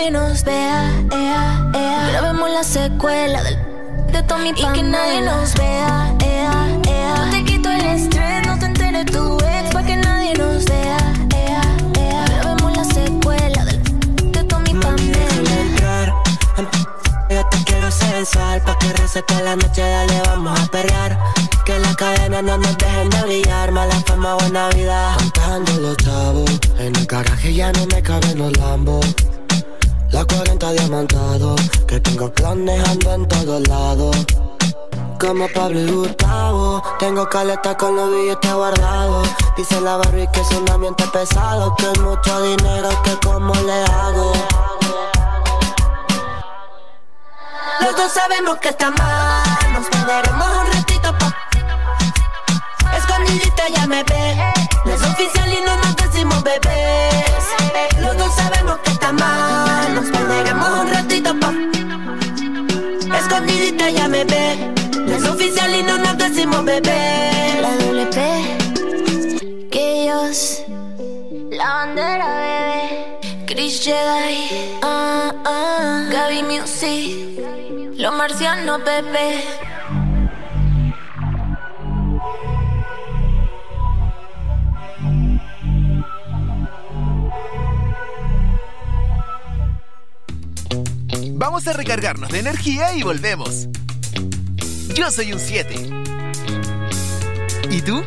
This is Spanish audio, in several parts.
nadie nos vea, grabemos la secuela de Tommy Pamela. Y que nadie nos vea, yo te quito el estrés, no te enteres tu ex, pa' que nadie nos vea, grabemos la secuela de Tommy Pamela. Yo te quiero sensual, pa' que recete la noche, dale, vamos a perrear. Que las cadenas no nos dejen de brillar, mala fama, buena vida. Contando los chavos, en el garaje ya no me caben los Lambos. La 40 diamantado, que tengo planes, ando en todos lados. Como Pablo y Gustavo, tengo caleta con los billetes guardados. Dice la Barbie que es un ambiente pesado, que hay mucho dinero, que cómo le hago. Los dos sabemos que está mal, nos perderemos un ratito pa'. Escondidita ya me ve, no es oficial y no nos decimos bebés. Los dos sabemos que está mal, nos perderemos un ratito pa'. Escondidita ya me ve, no es oficial y no nos decimos bebés. La doble P, que ellos, la bandera bebé, Chris Jedi, Gaby Music, los marcianos bebé. Vamos a recargarnos de energía y volvemos. Yo soy un 7. ¿Y tú?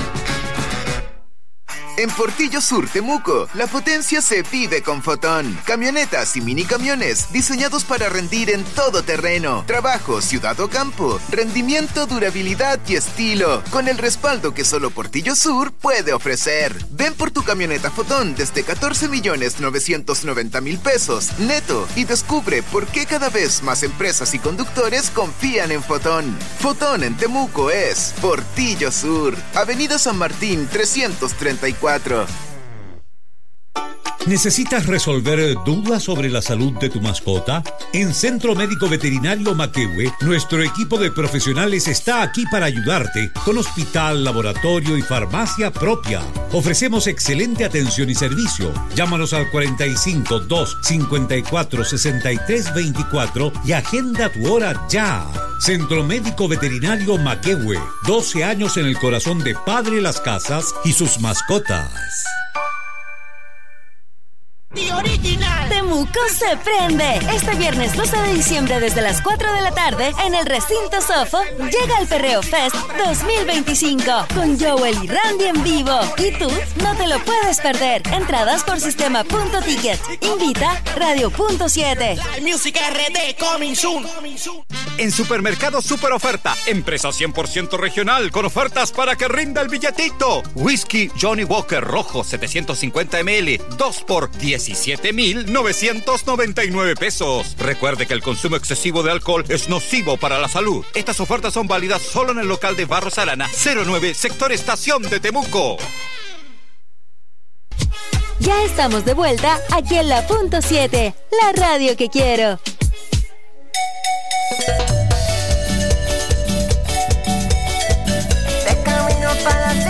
En Portillo Sur, Temuco, la potencia se vive con Fotón. Camionetas y minicamiones diseñados para rendir en todo terreno. Trabajo, ciudad o campo. Rendimiento, durabilidad y estilo. Con el respaldo que solo Portillo Sur puede ofrecer. Ven por tu camioneta Fotón desde 14.990.000 pesos neto y descubre por qué cada vez más empresas y conductores confían en Fotón. Fotón en Temuco es Portillo Sur, Avenida San Martín 334. ¿Necesitas resolver dudas sobre la salud de tu mascota? En Centro Médico Veterinario Maquehue, nuestro equipo de profesionales está aquí para ayudarte con hospital, laboratorio y farmacia propia. Ofrecemos excelente atención y servicio. Llámanos al 45 2 54 63 24 y agenda tu hora ya. Centro Médico Veterinario Maquehue, 12 años en el corazón de Padre Las Casas y sus mascotas. Original. Temuco se prende. Este viernes 12 de diciembre desde las 4 de la tarde en el recinto Sofo llega el Perreo Fest 2025 con Joel y Randy en vivo. Y tú no te lo puedes perder. Entradas por sistema.ticket. Invita Radio.7. Música RD coming soon. En Supermercado Super Oferta, empresa 100% regional con ofertas para que rinda el billetito. Whisky Johnny Walker Rojo 750 ml, 2 por 17,999 pesos. Recuerde que el consumo excesivo de alcohol es nocivo para la salud. Estas ofertas son válidas solo en el local de Barros Arana, 09, sector Estación de Temuco. Ya estamos de vuelta aquí en la Punto 7, la radio que quiero. De camino para la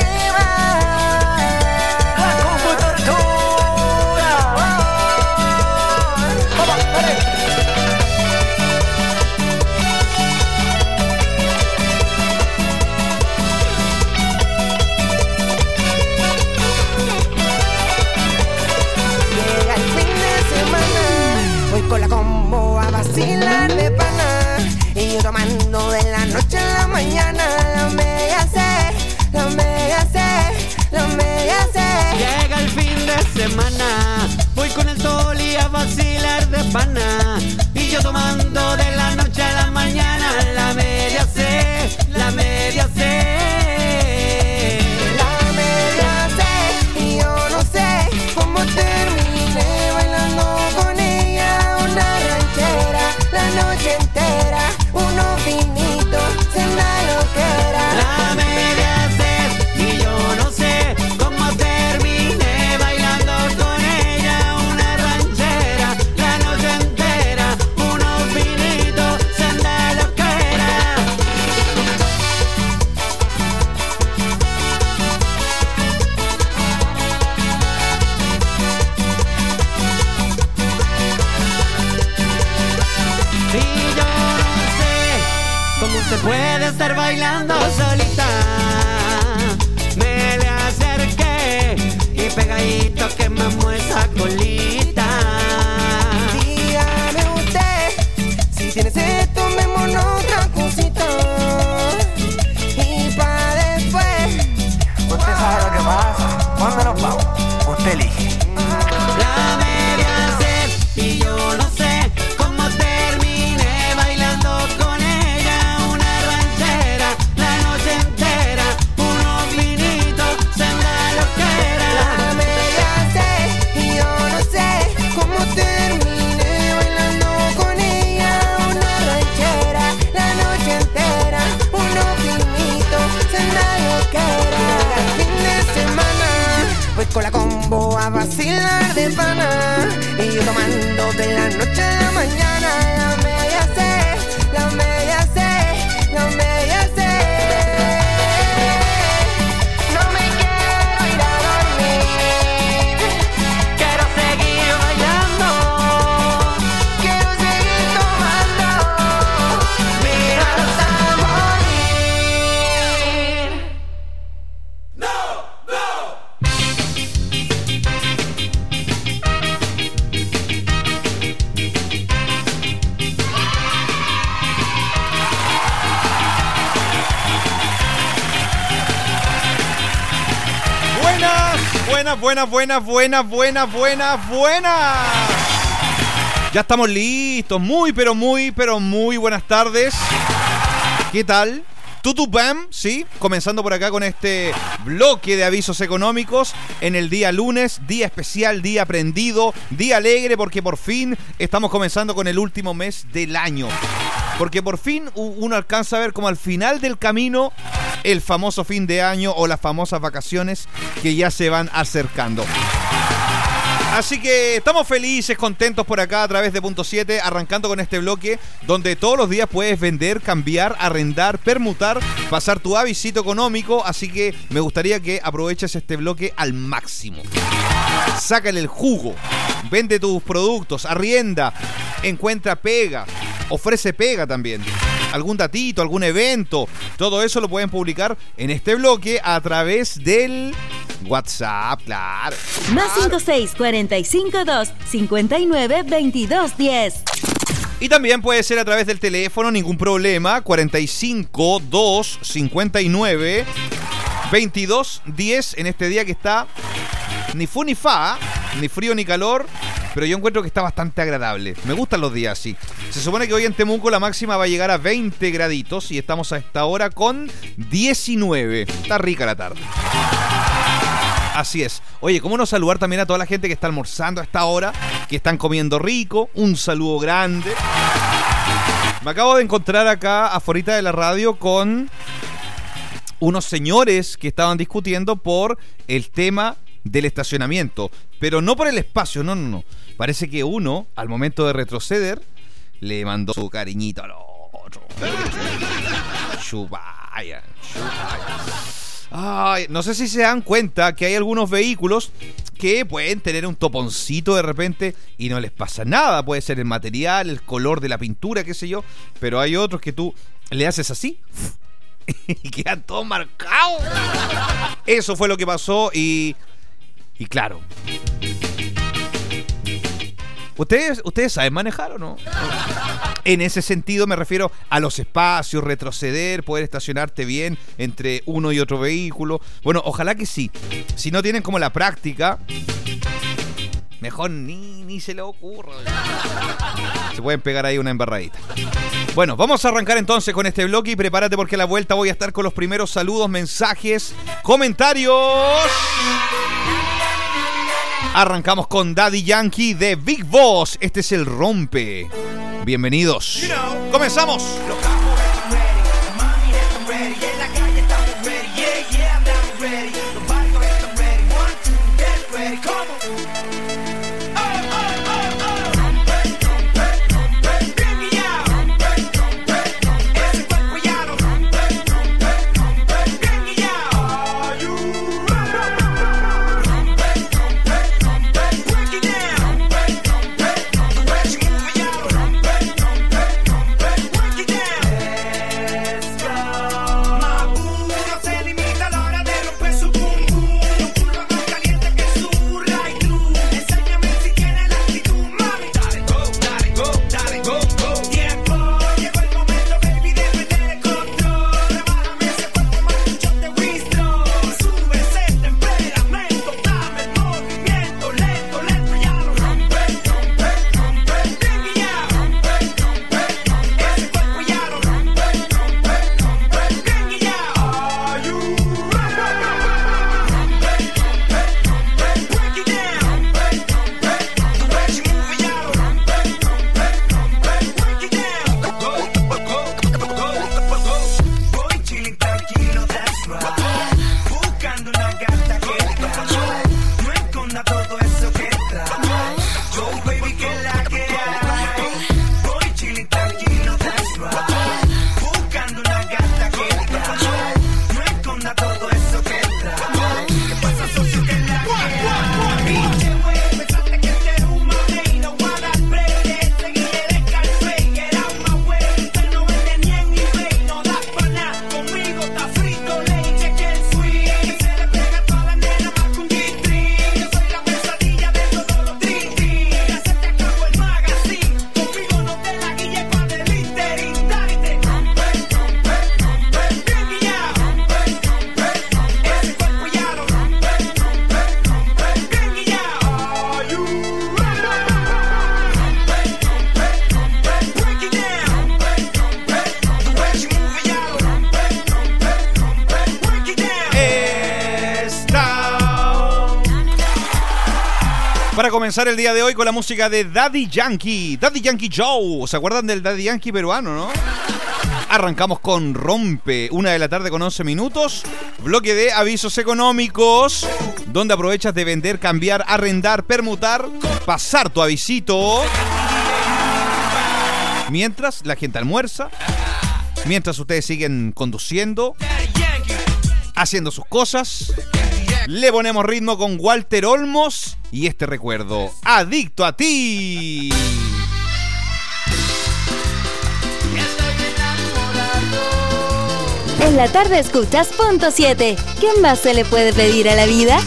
con la combo a vacilar de pana y yo tomando de la noche a la mañana. La mega C, la mega C, la mega C. Llega el fin de semana, voy con el Toli a vacilar de pana y yo tomando de la noche a la mañana. La media C, la media C. La media C, y yo no sé cómo terminé bailando con ella una ranchera la noche entera, unos vinitos, cena loquera. La media C, y yo no sé cómo terminé bailando con ella una ranchera la noche entera, unos vinitos. se puede estar bailando solita. Me le acerqué y pegadito quemamos esa colita. Dígame usted, si tiene sed, tomémonos otra cosita. Y pa' después, usted sabe lo que pasa. ¿Cuándo nos vamos? Usted elige. La media sed y yo no sé cómo terminé bailando con ella una ranchera la noche entera, unos vinitos, senda loquera. La media sed y yo no sé cómo terminé bailando con ella una ranchera la noche entera, unos vinitos, senda loquera. El fin de semana voy con la combo a vacilar de pana y yo tomando de la noche a la mañana. La media sed, la media sed, la media sed. No me quiero ir a dormir, Quiero seguir bailando, quiero seguir tomando, mira hasta morir. Buenas. Ya estamos listos. Muy, pero muy buenas tardes. ¿Qué tal? Tutupam, sí, comenzando por acá con este bloque de avisos económicos en el día lunes, día especial, día prendido, día alegre, porque por fin estamos comenzando con el último mes del año. Porque por fin uno alcanza a ver como al final del camino el famoso fin de año o las famosas vacaciones que ya se van acercando. Así que estamos felices, contentos por acá a través de Punto 7, arrancando con este bloque donde todos los días puedes vender, cambiar, arrendar, permutar, pasar tu avisito económico. Así que me gustaría que aproveches este bloque al máximo. Sácale el jugo, vende tus productos, arrienda, encuentra pega, ofrece pega también. Algún datito, algún evento, todo eso lo pueden publicar en este bloque a través del WhatsApp, claro. Más 56 45 2 59 22 10. Y también puede ser a través del teléfono, ningún problema, 45 2 59 22 10 en este día que está ni fu ni fa, ni frío ni calor, pero yo encuentro que está bastante agradable. Me gustan los días así. Se supone que hoy en Temuco la máxima va a llegar a 20 graditos y estamos a esta hora con 19. Está rica la tarde. Así es. Oye, ¿cómo no saludar también a toda la gente que está almorzando a esta hora, que están comiendo rico? Un saludo grande. Me acabo de encontrar acá afuera de la radio con unos señores que estaban discutiendo por el tema del estacionamiento, pero no por el espacio, no. Parece que uno, al momento de retroceder, le mandó su cariñito al otro. Chupaya. Ay, no sé si se dan cuenta que hay algunos vehículos que pueden tener un toponcito de repente y no les pasa nada. Puede ser el material, el color de la pintura, qué sé yo, pero hay otros que tú le haces así y quedan todos marcados. Eso fue lo que pasó y claro. ¿Ustedes saben manejar o no? En ese sentido me refiero a los espacios, retroceder, poder estacionarte bien entre uno y otro vehículo. Bueno, ojalá que sí. Si no tienen como la práctica, mejor ni se le ocurra. Se pueden pegar ahí una embarradita. Bueno, vamos a arrancar entonces con este bloque y prepárate porque a la vuelta voy a estar con los primeros saludos, mensajes, comentarios. Arrancamos con Daddy Yankee de Big Boss. Este es el Rompe. Bienvenidos. ¡Comenzamos! Para comenzar el día de hoy con la música de Daddy Yankee Joe. ¿Se acuerdan del Daddy Yankee peruano, no? Arrancamos con Rompe, 1:00 con 11 minutos. Bloque de avisos económicos, donde aprovechas de vender, cambiar, arrendar, permutar, pasar tu avisito. Mientras la gente almuerza, mientras ustedes siguen conduciendo, haciendo sus cosas, le ponemos ritmo con Walter Olmos y este recuerdo, Adicto a ti. En la tarde escuchas Punto 7. ¿Qué más se le puede pedir a la vida?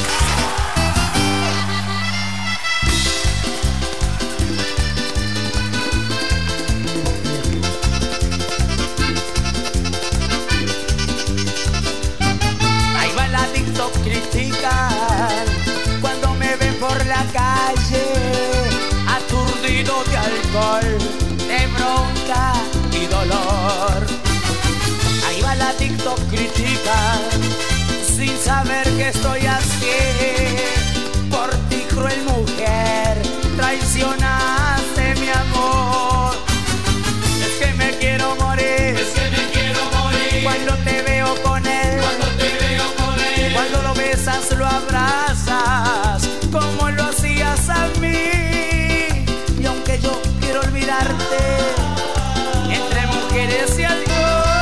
Ahí va el adicto criticar cuando me ven por la calle, aturdido de alcohol, de bronca y dolor. Ahí va el adicto criticar sin saber qué estoy así. Por ti, cruel mujer, traicionaste mi amor. Es que me quiero morir, es que me quiero morir. Cuando te veo con él, cuando te veo con él. Cuando lo besas, lo abrazas, como lo hacías a mí. Y aunque yo quiero olvidarte, entre mujeres y alcohol,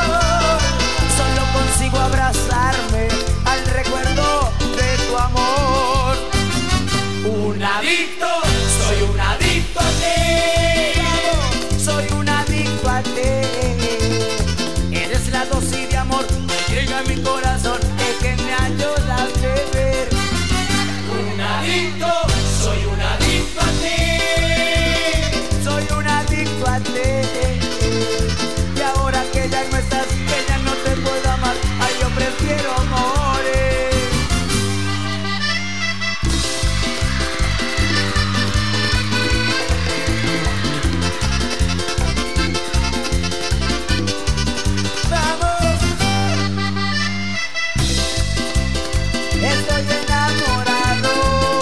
consigo abrazarme al recuerdo de tu amor. Un adicto, soy un adicto a ti. Soy un adicto a ti. Eres la dosis de amor que llega a mi corazón y que me ayuda a beber. Un adicto, soy un adicto a ti. Soy un adicto a ti. Y ahora que ya no estás, que ya no te puedo amar, ay, yo prefiero morir. Vamos, estoy enamorado.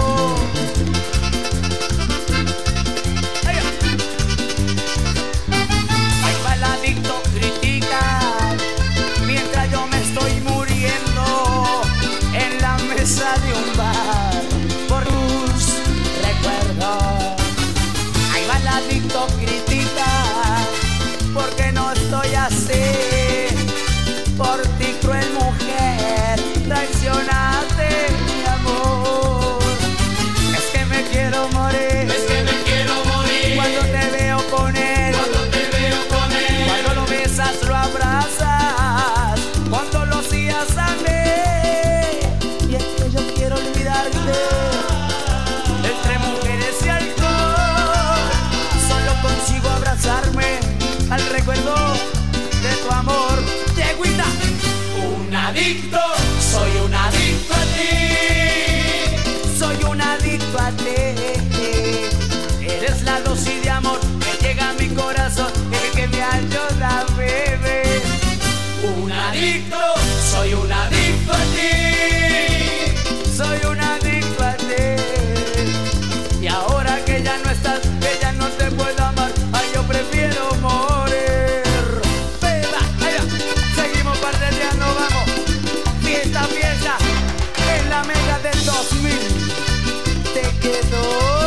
Ahí va el adicto criticar mientras yo me estoy muriendo en la mesa de un bar por tus recuerdos. Ahí va el adicto criticar porque no estoy así. Por ti, cruel mujer, traicionaste mi amor. Es que me quiero morir, es que me quiero morir. Cuando te veo con él, cuando te veo con él. Cuando lo besas, lo abrazas, cuando lo hacías a mí. Y es que yo quiero olvidarte. Entre mujeres y alcohol, solo consigo abrazarme al recuerdo de tu amor. Yeguita, un adicto, soy un adicto a ti. Soy un adicto a ti. Eres la dosis de amor que llega a mi corazón y que me ayuda a beber. Un adicto, soy un adicto a ti. Soy un adicto a ti. Y ahora que ya no estás, que ya no te puedo amar, ay, yo prefiero morir. Beba, allá, seguimos pardeteando, vamos. Fiesta, fiesta, en la mega del 2000. Te quedó.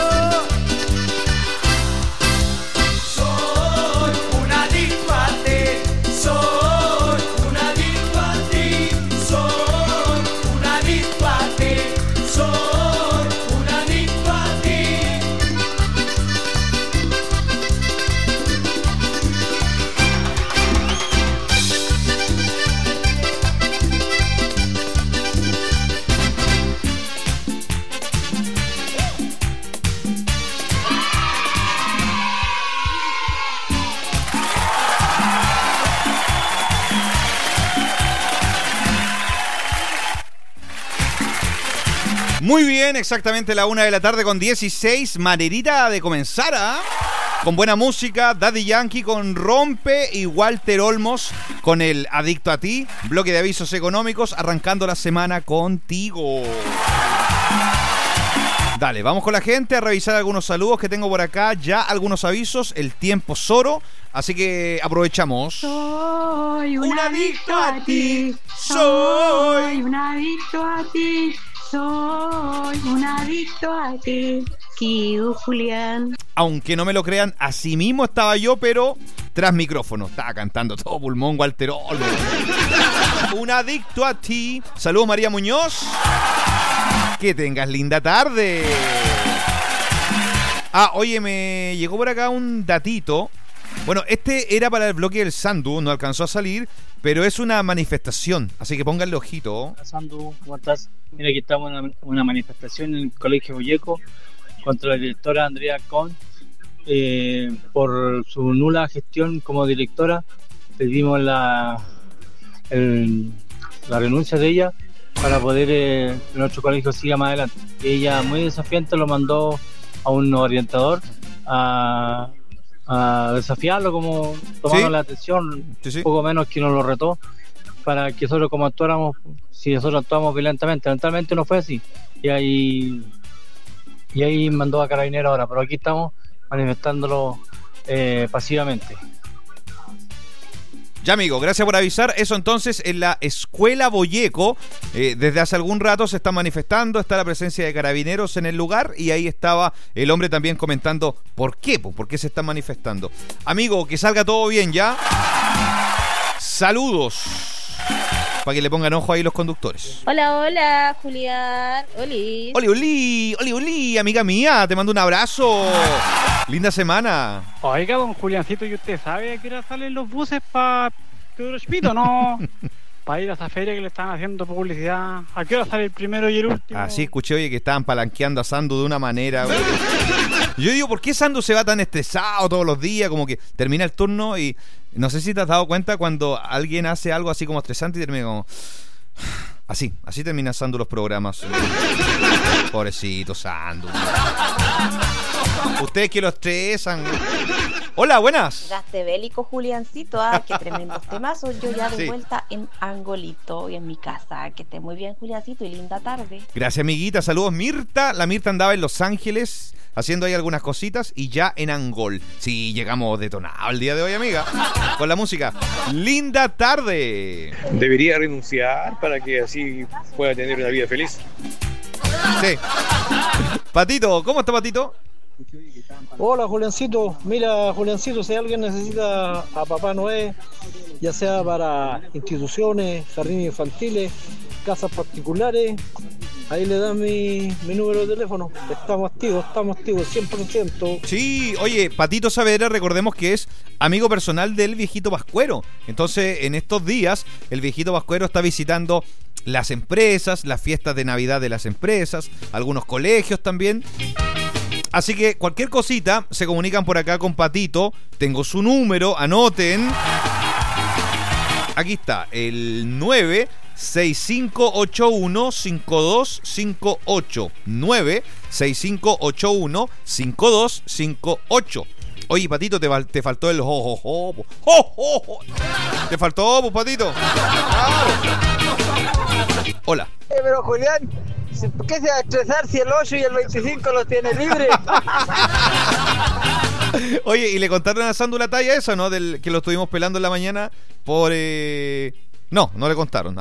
Soy un adicto a ti. Soy un adicto a ti. Soy un adicto a ti. Soy un adicto a ti. Muy bien, exactamente la 1:00 con 16. Manerita de comenzar, ¿ah? Con buena música, Daddy Yankee con Rompe y Walter Olmos con el Adicto a ti. Bloque de avisos económicos, arrancando la semana contigo. Dale, vamos con la gente a revisar algunos saludos que tengo por acá. Ya algunos avisos. El tiempo es oro. Así que aprovechamos. Soy un adicto a ti. Soy un adicto a ti. Soy un adicto a ti. Kiu, Julián. Aunque no me lo crean, así mismo estaba yo, pero tras micrófono. Estaba cantando todo pulmón, Walter Olmo. Un adicto a ti. Saludos, María Muñoz. Que tengas linda tarde. Oye, me llegó por acá un datito. Bueno, este era para el bloque del Sandu, no alcanzó a salir, pero es una manifestación, así que pónganle ojito. Hola Sandu, ¿cómo estás? Mira, aquí estamos en una manifestación en el Colegio Boyeco contra la directora Andrea Con por su nula gestión como directora. Pedimos la renuncia de ella para poder que nuestro colegio siga más adelante. Y ella, muy desafiante, lo mandó a un orientador a desafiarlo, como tomando la atención, un poco menos que nos lo retó, para que nosotros como actuáramos, si nosotros actuamos violentamente. Lamentablemente no fue así, y ahí mandó a Carabineros ahora, pero aquí estamos manifestándolo pasivamente. Ya, amigo, gracias por avisar. Eso entonces en la Escuela Boyeco, desde hace algún rato se están manifestando, está la presencia de Carabineros en el lugar y ahí estaba el hombre también comentando por qué se están manifestando. Amigo, que salga todo bien ya. Saludos. Para que le pongan ojo ahí los conductores. Hola, Julián. Oli. Oli, amiga mía, te mando un abrazo. Linda semana. Oiga, don Juliancito, ¿y usted sabe a qué hora salen los buses para Pedro Espito, no? Para ir a esa feria que le están haciendo publicidad. ¿A qué hora sale el primero y el último? Así escuché, oye, que estaban palanqueando a Sandu de una manera. Yo digo, ¿por qué Sandu se va tan estresado todos los días? Como que termina el turno y no sé si te has dado cuenta cuando alguien hace algo así como estresante y termina como... Así termina Sandu los programas. Pobrecito Sandu. Ustedes que lo estresan. Hola, buenas. Gaste bélico, Juliancito. Qué tremendos temazos. Yo ya de vuelta en Angolito y en mi casa. Que esté muy bien, Juliancito, y linda tarde. Gracias, amiguita. Saludos, Mirta. La Mirta andaba en Los Ángeles haciendo ahí algunas cositas y ya en Angol. Sí, llegamos detonados el día de hoy, amiga. Con la música. Linda tarde. Debería renunciar para que así pueda tener una vida feliz. Sí. Patito, ¿cómo está, Patito? Hola, Juliancito. Mira, Juliancito, si alguien necesita a Papá Noé, ya sea para instituciones, jardines infantiles, casas particulares, ahí le dan mi número de teléfono. Estamos activos, 100%. Sí, oye, Patito Saavedra, recordemos que es amigo personal del viejito Pascuero. Entonces, en estos días, el viejito Pascuero está visitando las empresas, las fiestas de Navidad de las empresas, algunos colegios también. Así que cualquier cosita, se comunican por acá con Patito. Tengo su número, anoten. Aquí está, el 96581-5258. 96581-5258. Oye, Patito, te faltó el jo. Te faltó, pues, Patito. Claro. Hola. Pero Julián, ¿por qué se va a estresar si el 8 y el 25 los tiene libres? Oye, ¿y le contaron a Sandu la talla esa, no? Del que lo estuvimos pelando en la mañana por... No le contaron.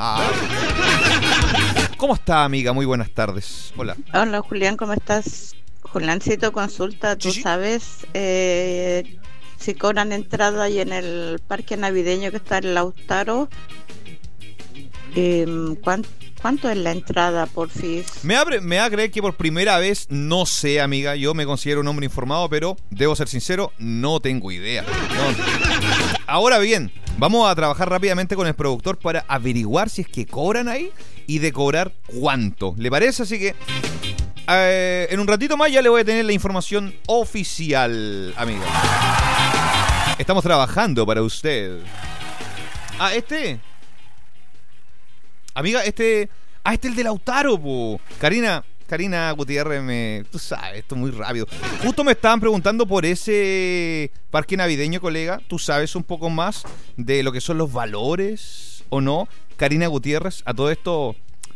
¿Cómo está, amiga? Muy buenas tardes. Hola. Hola, Julián, ¿cómo estás? Juliancito, consulta, ¿tú sabes si cobran entrada ahí en el parque navideño que está en Lautaro? ¿Cuánto es la entrada, porfis? Me va a creer que por primera vez, no sé, amiga, yo me considero un hombre informado, pero debo ser sincero, no tengo idea. No. Ahora bien, vamos a trabajar rápidamente con el productor para averiguar si es que cobran ahí y de cobrar cuánto. ¿Le parece? Así que en un ratito más ya le voy a tener la información oficial, amiga. Estamos trabajando para usted. Amiga, es el de Lautaro, po. Karina Gutiérrez, tú sabes, esto es muy rápido. Justo me estaban preguntando por ese parque navideño, colega. ¿Tú sabes un poco más de lo que son los valores o no? Karina Gutiérrez, a todo esto,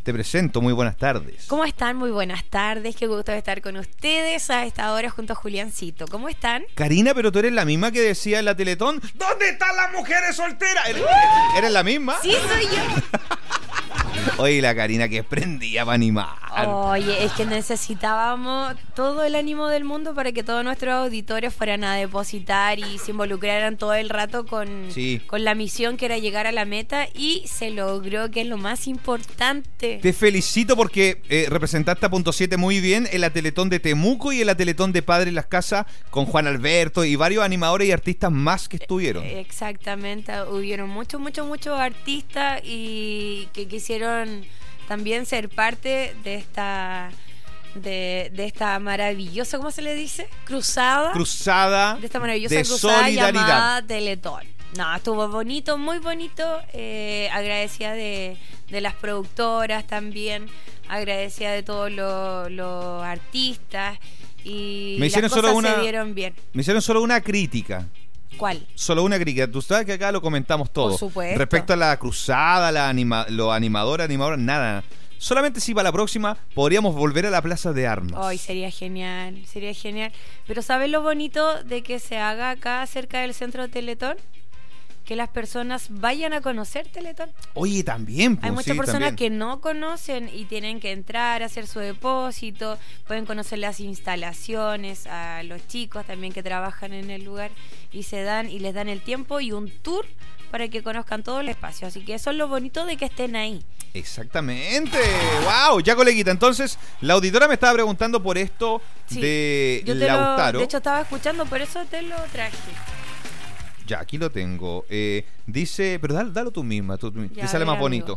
te presento, muy buenas tardes. ¿Cómo están? Muy buenas tardes, qué gusto estar con ustedes a esta hora junto a Juliancito. ¿Cómo están? Karina, pero tú eres la misma que decía en la Teletón, ¿dónde están las mujeres solteras? ¿Eres la misma? Sí, soy yo. Oye, la Karina que prendía para animar. Oye, es que necesitábamos todo el ánimo del mundo para que todos nuestros auditores fueran a depositar y se involucraran todo el rato con la misión que era llegar a la meta, y se logró, que es lo más importante. Te felicito porque representaste a Punto 7 muy bien en la Teletón de Temuco y en la Teletón de Padre en las Casas con Juan Alberto y varios animadores y artistas más que estuvieron. Exactamente, hubieron muchos artistas y que quisieron también ser parte de esta maravillosa, ¿cómo se le dice? Cruzada de esta maravillosa de cruzada solidaridad llamada Teletón. No, estuvo bonito, muy bonito. Agradecida de las productoras también, agradecida de todos los artistas, y las cosas se dieron bien. Me hicieron solo una crítica. ¿Cuál? Solo una crítica. Tú sabes que acá lo comentamos todo. Por supuesto. Respecto a la cruzada, los animadores, nada. Solamente si para la próxima podríamos volver a la Plaza de Armas. Hoy sería genial. Pero ¿sabes lo bonito de que se haga acá cerca del centro de Teletón? Que las personas vayan a conocer Teletón. Oye, también. Hay muchas personas que no conocen y tienen que entrar a hacer su depósito. Pueden conocer las instalaciones, a los chicos también que trabajan en el lugar, y les dan el tiempo y un tour para que conozcan todo el espacio. Así que eso es lo bonito de que estén ahí. Exactamente. ¡Wow! Ya, coleguita, entonces la auditora me estaba preguntando por esto de Lautaro. De hecho, estaba escuchando, por eso te lo traje. Ya, aquí lo tengo. Dice, pero dalo tú misma, te sale más bonito.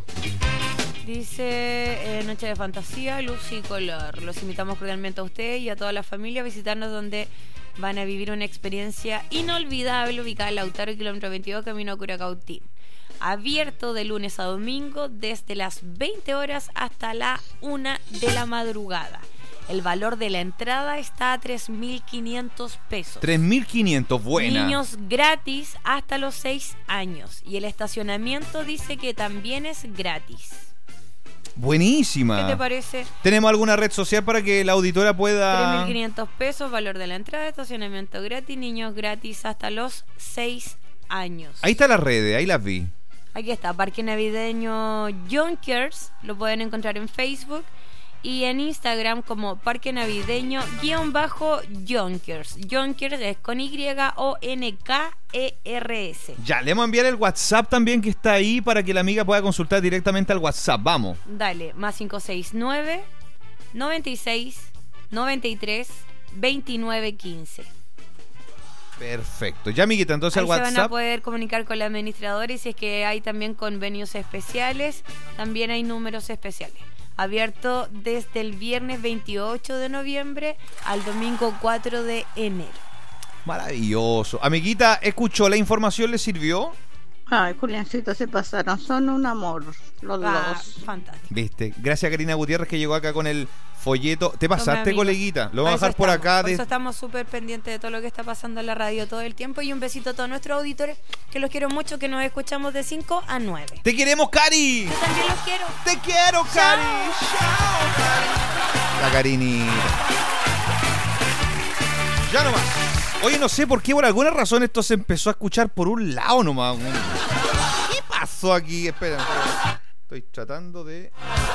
Dice, Noche de Fantasía, Luz y Color. Los invitamos cordialmente a usted y a toda la familia a visitarnos, donde van a vivir una experiencia inolvidable ubicada en Lautaro, kilómetro 22, camino a Curacautín. Abierto de lunes a domingo desde las 20 horas hasta la 1 de la madrugada. El valor de la entrada está a 3.500 pesos. 3.500, buena. Niños gratis hasta los 6 años. Y el estacionamiento dice que también es gratis. Buenísima. ¿Qué te parece? ¿Tenemos alguna red social para que la auditora pueda...? 3.500 pesos, valor de la entrada, estacionamiento gratis, niños gratis hasta los 6 años. Ahí está las redes, ahí las vi. Aquí está, Parque Navideño Jonkers. Lo pueden encontrar en Facebook y en Instagram como Parque Navideño _Jonkers. Jonkers es con YONKERS. Ya, le vamos a enviar el WhatsApp también que está ahí para que la amiga pueda consultar directamente al WhatsApp. Vamos. Dale, más 569 96 93 29 15. Perfecto. Ya, amiguita, entonces ahí al WhatsApp. Se van a poder comunicar con la administradora, y si es que hay también convenios especiales, también hay números especiales. Abierto desde el viernes 28 de noviembre al domingo 4 de enero. Maravilloso. Amiguita, ¿escuchó la información? ¿Le sirvió? Ay, Juliancito, se pasaron. Son un amor los dos. Fantástico. ¿Viste? Gracias a Karina Gutiérrez que llegó acá con el folleto. ¿Te pasaste, coleguita? Lo vamos a dejar por acá. Por eso estamos súper pendientes de todo lo que está pasando en la radio todo el tiempo. Y un besito a todos nuestros auditores, que los quiero mucho, que nos escuchamos de 5 a 9. ¡Te queremos, Cari! Yo también los quiero. ¡Te quiero, Cari! ¡Chao, Cari! La Carinita. Ya nomás. Oye, no sé por qué, por alguna razón esto se empezó a escuchar por un lado nomás. ¿Qué pasó aquí? Espera. Estoy tratando de...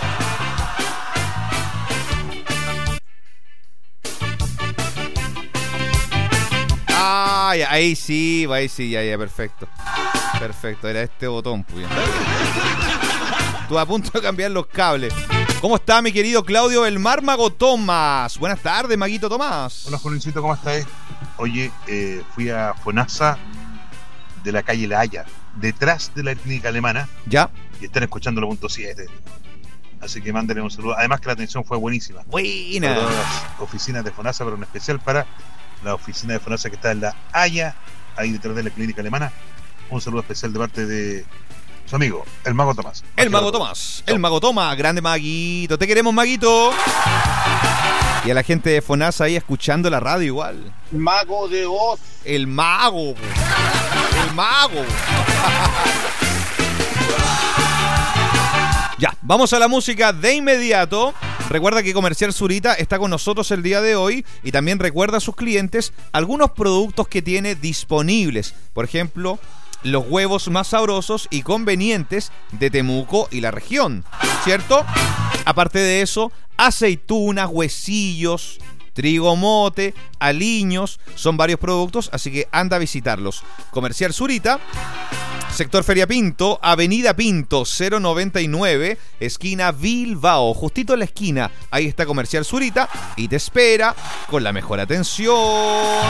Ah, ya, ahí sí, ya, perfecto. Perfecto, era este botón, pues. Estuve a punto de cambiar los cables. ¿Cómo está mi querido Claudio El Mago Tomás? Buenas tardes, Maguito Tomás. Hola, Juancito, ¿cómo estás? Oye, fui a FONASA de la calle La Haya, detrás de la clínica alemana. Ya. Y están escuchando la punto 7. Así que mándenle un saludo. Además que la atención fue buenísima. Buena. Para todas las oficinas de FONASA, pero en especial para la oficina de FONASA que está en La Haya, ahí detrás de la clínica alemana. Un saludo especial de parte de su amigo, el Mago Tomás. El Mago Tomás. El Mago Tomás. Grande Maguito. Te queremos, Maguito. Y a la gente de FONASA ahí escuchando la radio igual. Mago de Oz. El mago. El mago. Ya, Vamos a la música de inmediato. Recuerda que Comercial Zurita está con nosotros el día de hoy y también recuerda a sus clientes algunos productos que tiene disponibles. Por ejemplo, los huevos más sabrosos y convenientes de Temuco y la región, ¿cierto? Aparte de eso, aceitunas, huesillos, trigo mote, aliños, son varios productos, así que anda a visitarlos. Comercial Zurita, sector Feria Pinto, Avenida Pinto 099, esquina Bilbao, justito en la esquina, ahí está Comercial Zurita y te espera con la mejor atención.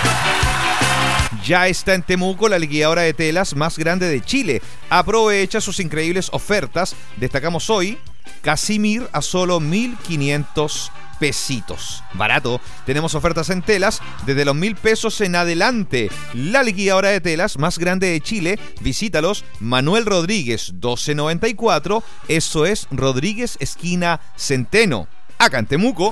Ya está en Temuco la liquidadora de telas más grande de Chile. Aprovecha sus increíbles ofertas. Destacamos hoy Casimir a solo 1.500 pesitos. Barato. Tenemos ofertas en telas desde los 1.000 pesos en adelante. La liquidadora de telas más grande de Chile. Visítalos. Manuel Rodríguez 1294. Eso es Rodríguez esquina Centeno. Acá en Temuco.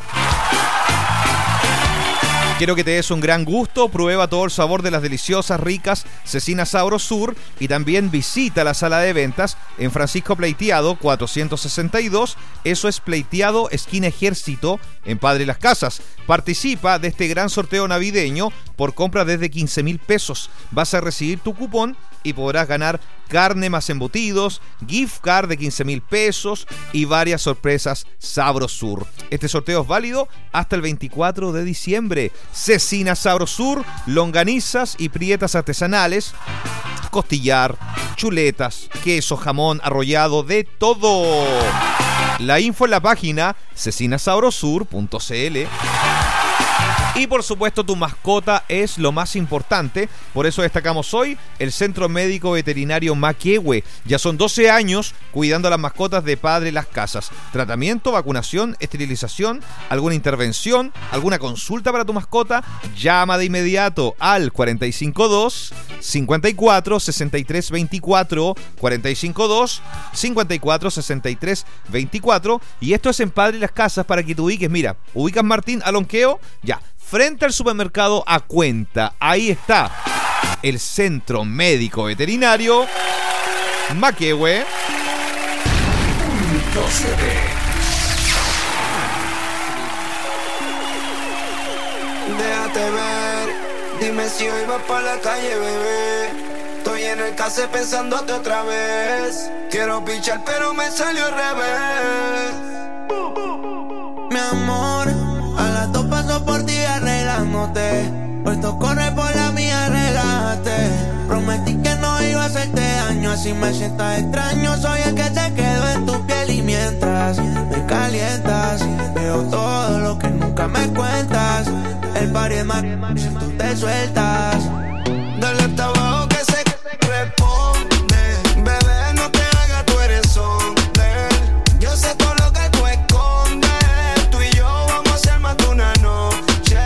Quiero que te des un gran gusto, prueba todo el sabor de las deliciosas, ricas cecinas Sabrosur y también visita la sala de ventas en Francisco Pleitiado 462, eso es Pleitiado, esquina Ejército, en Padre Las Casas. Participa de este gran sorteo navideño por compra desde 15.000 pesos. Vas a recibir tu cupón y podrás ganar carne más embutidos, gift card de 15.000 pesos y varias sorpresas Sabrosur. Este sorteo es válido hasta el 24 de diciembre. Cecina Sabrosur, longanizas y prietas artesanales, costillar, chuletas, queso, jamón, arrollado, de todo. La info en la página cecinasabrosur.cl. Y por supuesto tu mascota es lo más importante, por eso destacamos hoy el Centro Médico Veterinario Maquehue. Ya son 12 años cuidando a las mascotas de Padre Las Casas. Tratamiento, vacunación, esterilización, alguna intervención, alguna consulta para tu mascota, llama de inmediato al 452 54 63 24, 452 54 63 24, y esto es en Padre Las Casas para que te ubiques. Mira, ubicas Martín Alonqueo, ya, frente al supermercado A Cuenta, ahí está el Centro Médico Veterinario Maquehue. Déjate ver, dime si hoy vas pa' la calle, bebé. Estoy en el case pensándote otra vez. Quiero pichar pero me salió al revés. Mi amor, a las 2 paso por ti arreglándote. Puesto corre por la mía, relájate. Prometí que no iba a hacerte daño, así me sientas extraño. Soy el que se quedó en tu piel y mientras me calientas, veo todo lo que nunca me cuentas. El party es más si tú te sueltas. Dale hasta abajo que se responde. Bebé, no te hagas, tú eres hombre. Yo sé todo lo que tú escondes. Tú y yo vamos a hacer más de una noche.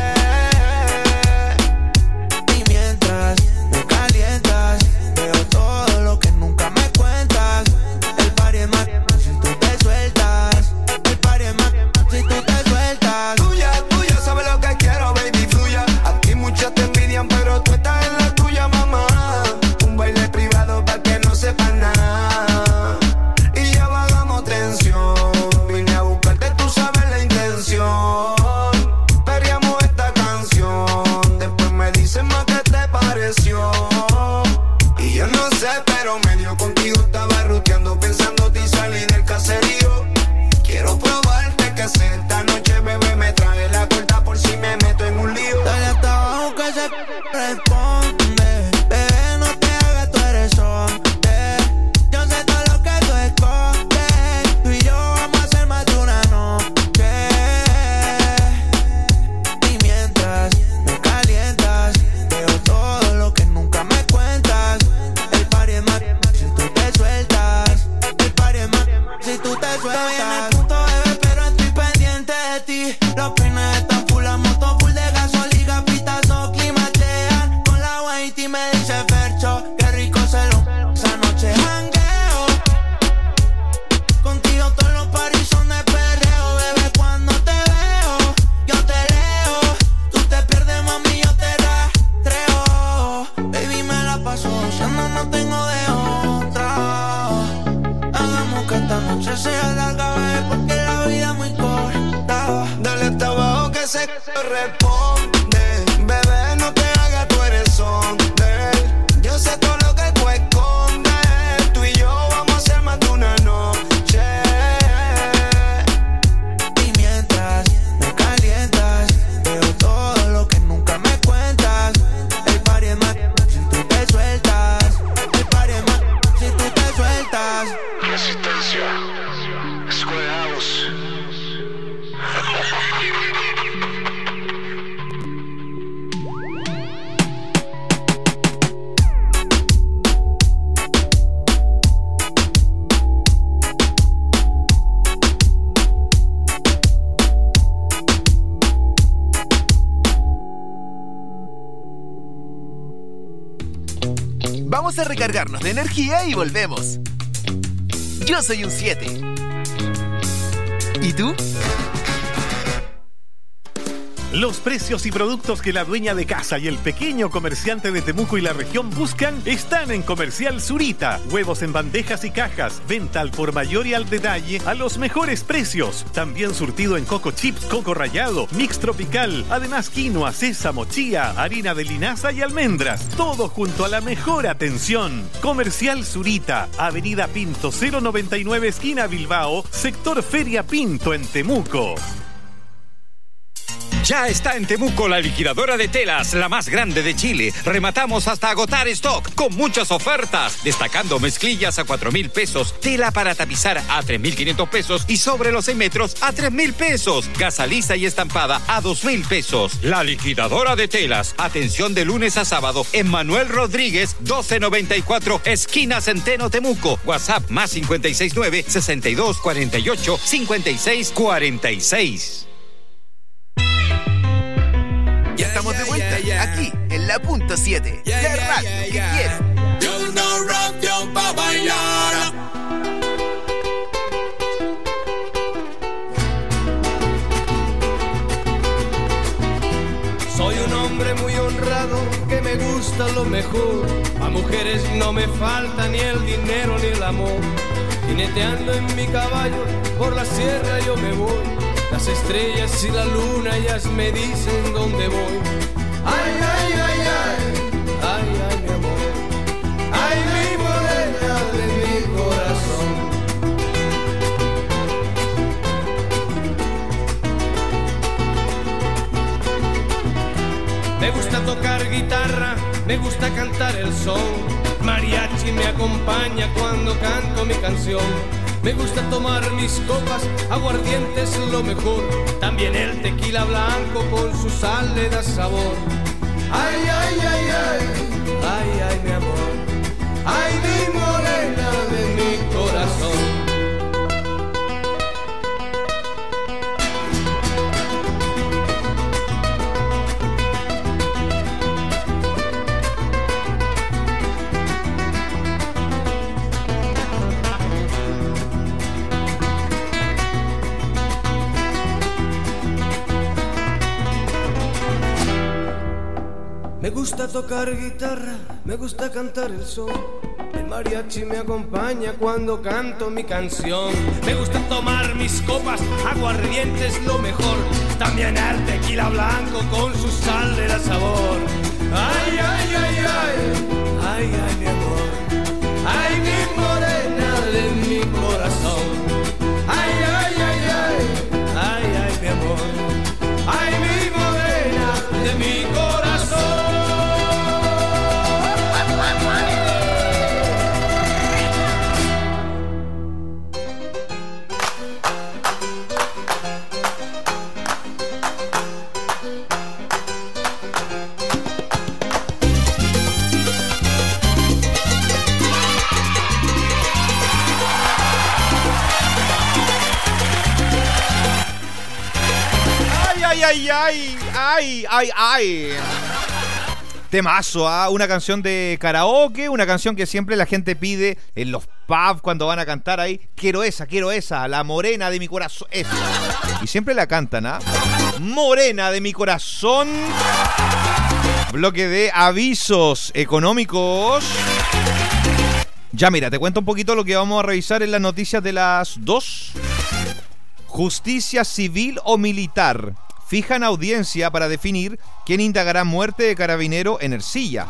Y mientras me calientas, veo todo lo que nunca me cuentas. El party es más si tú te sueltas. El party es más si tú te sueltas. Tuya, sabes lo que quiero, baby, fluya. Aquí muchos te envidian, pero tú estás en la tuya, mamá. Un baile privado para que no sepan nada. Y ya bajamos tensión. Vine a buscarte, tú sabes la intención. Perreamos esta canción. Después me dicen más qué te pareció. Y yo no sé, pero medio contigo estaba ruteando, pensándote y salí del caserío. Quiero probarte que sé esta noche, bebé, me trae la corta por si me meto en un lío. Dale hasta abajo que se responde. Bebé, no te hagas, tú eres hombre. Yo sé todo lo que tú escondes. Tú y yo vamos a hacer más de una noche. Y mientras me calientas, veo todo lo que nunca me cuentas. El party es más si tú te sueltas. Responde, bebé, no te hagas, tú eres hombre. Yo sé todo lo que tú escondes. Tú y yo vamos a hacer más de una noche. Y mientras me calientas, veo todo lo que nunca me cuentas. El party es más si tú te sueltas. El party es más si tú te sueltas. Resistencia, Square House. Vamos a recargarnos de energía y volvemos. Yo soy un 7. ¿Y tú? Los precios y productos que la dueña de casa y el pequeño comerciante de Temuco y la región buscan están en Comercial Zurita. Huevos en bandejas y cajas, venta al por mayor y al detalle a los mejores precios. También surtido en coco chips, coco rallado, mix tropical, además quinoa, sésamo, chía, harina de linaza y almendras. Todo junto a la mejor atención. Comercial Zurita, Avenida Pinto 099, esquina Bilbao, sector Feria Pinto en Temuco. Ya está en Temuco la liquidadora de telas, la más grande de Chile. Rematamos hasta agotar stock con muchas ofertas, destacando mezclillas a 4,000 pesos, tela para tapizar a 3,500 pesos y sobre los 6 metros a 3,000 pesos. Gasa lisa y estampada a 2,000 pesos. La liquidadora de telas, atención de lunes a sábado en Manuel Rodríguez 1294, esquina Centeno, Temuco. WhatsApp más 569 62 48 56 46. Ya estamos de vuelta, aquí, en la punto 7, la radio que quiero. Yo no radio pa' bailar. Soy un hombre muy honrado que me gusta lo mejor. A mujeres no me falta ni el dinero ni el amor. Jineteando en mi caballo por la sierra yo me voy. Las estrellas y la luna ellas me dicen dónde voy. Ay, ay, ay, ay, ay, ay, mi amor. Ay, mi morena de mi corazón. Me gusta tocar guitarra, me gusta cantar el son. Mariachi me acompaña cuando canto mi canción. Me gusta tomar mis copas, aguardiente es lo mejor. También el tequila blanco con su sal le da sabor. Ay, ay, ay, ay, ay, ay, mi amor. Ay, mi morena de mi corazón. Me gusta tocar guitarra, me gusta cantar el son. El mariachi me acompaña cuando canto mi canción. Me gusta tomar mis copas, aguardiente es lo mejor. También el tequila blanco con su sal le da sabor. Ay, ay, ay, ay, ay, ay, mi amor. Ay, mi morena de mi corazón. Ay, ay, ay, ay, ay, ay, mi amor. Ay, mi morena de mi corazón. Ay, ay, ay, ay, ay. Temazo, ¿ah? Una canción de karaoke, una canción que siempre la gente pide en los pubs cuando van a cantar ahí. Quiero esa, la morena de mi corazón. Esa. Y siempre la cantan, ¿ah? Morena de mi corazón. Bloque de avisos económicos. Ya mira, te cuento un poquito lo que vamos a revisar en las noticias de las 2. Justicia civil o militar. fijan audiencia para definir quién indagará muerte de carabinero en Ercilla.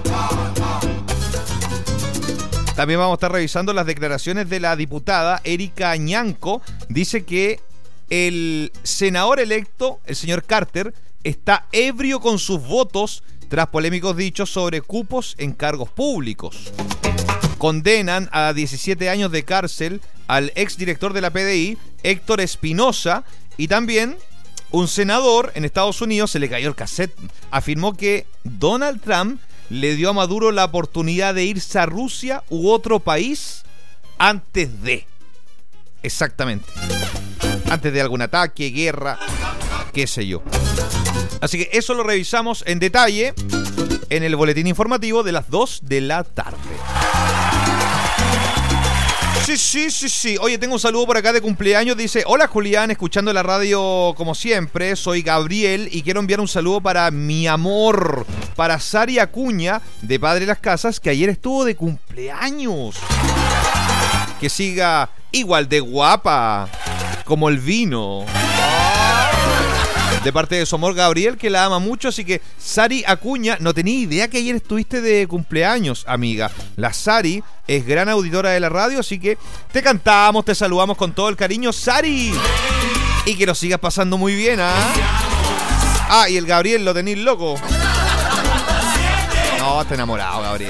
También vamos a estar revisando las declaraciones de la diputada Erika Ñanco. Dice que el senador electo, el señor Carter, está ebrio con sus votos tras polémicos dichos sobre cupos en cargos públicos. Condenan a 17 años de cárcel al exdirector de la PDI, Héctor Espinosa, y también un senador en Estados Unidos, se le cayó el cassette, afirmó que Donald Trump le dio a Maduro la oportunidad de irse a Rusia u otro país antes de. Exactamente. Antes de algún ataque, guerra, qué sé yo. Así que eso lo revisamos en detalle en el boletín informativo de las 2 de la tarde. Sí. Oye, tengo un saludo por acá de cumpleaños. Dice, hola Julián, escuchando la radio como siempre. Soy Gabriel y quiero enviar un saludo para mi amor, para Sari Acuña, de Padre Las Casas, que ayer estuvo de cumpleaños. Que siga igual de guapa como el vino. De parte de su amor Gabriel, que la ama mucho. Así que Sari Acuña, no tenía idea que ayer estuviste de cumpleaños, amiga. La Sari es gran auditora de la radio, así que te cantamos, te saludamos con todo el cariño, Sari. Y que lo sigas pasando muy bien, ¿ah? Y el Gabriel lo tenéis loco. No, está enamorado Gabriel.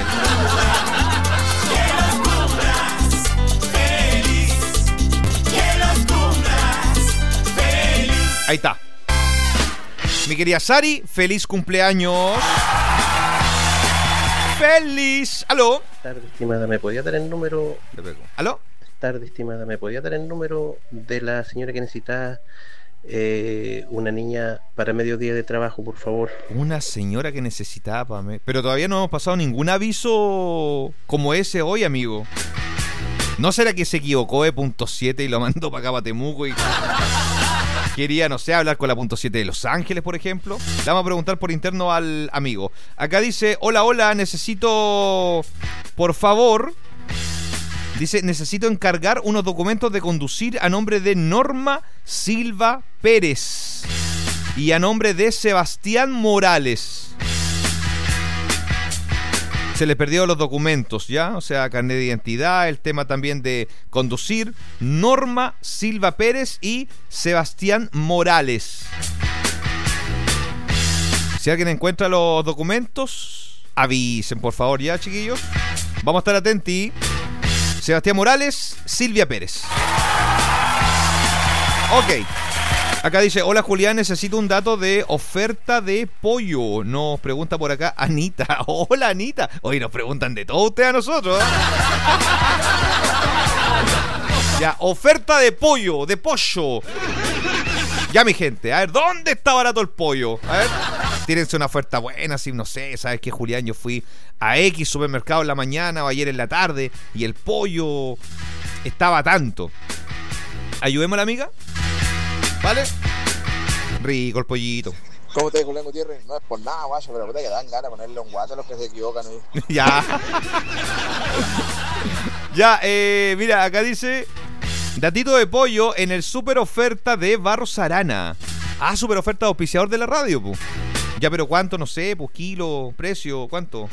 Ahí está. Mi querida Sari, feliz cumpleaños. ¡Feliz! ¿Aló? Tarde, estimada, ¿me podía dar el número? ¿Aló? Tarde, estimada, ¿me podía dar el número de la señora que necesita una niña para mediodía de trabajo, por favor? Una señora que necesitaba para... Pero todavía no hemos pasado ningún aviso como ese hoy, amigo. ¿No será que se equivocó de punto 7 y lo mandó para acá, para Temuco y... quería, no sé, hablar con la punto 7 de Los Ángeles, por ejemplo? Le vamos a preguntar por interno al amigo. Acá dice, hola, necesito, por favor, dice, necesito encargar unos documentos de conducir a nombre de Norma Silva Pérez y a nombre de Sebastián Morales. Se les perdió los documentos, ¿ya? O sea, carnet de identidad, el tema también de conducir. Norma Silva Pérez y Sebastián Morales. Si alguien encuentra los documentos, avisen, por favor, ¿ya, chiquillos? Vamos a estar atentos. Sebastián Morales, Silvia Pérez. Ok. Acá dice, hola Julián, necesito un dato de oferta de pollo. Nos pregunta por acá Anita. Hola Anita. Hoy nos preguntan de todo ustedes a nosotros. Ya, oferta de pollo, de pollo. Ya, mi gente, a ver, ¿dónde está barato el pollo? A ver, tírense una oferta buena, si no sé, ¿sabes qué, Julián? Yo fui a X supermercado en la mañana o ayer en la tarde y el pollo estaba tanto. ¿Ayudemos a la amiga? ¿Vale? Rico el pollito. ¿Cómo te Julián Gutiérrez? No es por nada, guacho, pero puta que dan ganas de ponerle un guacho a los que se equivocan. Ya. Ya, mira, acá dice, datito de pollo en el super oferta de Barros Arana. Ah, super oferta de auspiciador de la radio, pues. Ya, pero ¿cuánto? No sé, pues kilo, precio, ¿cuánto?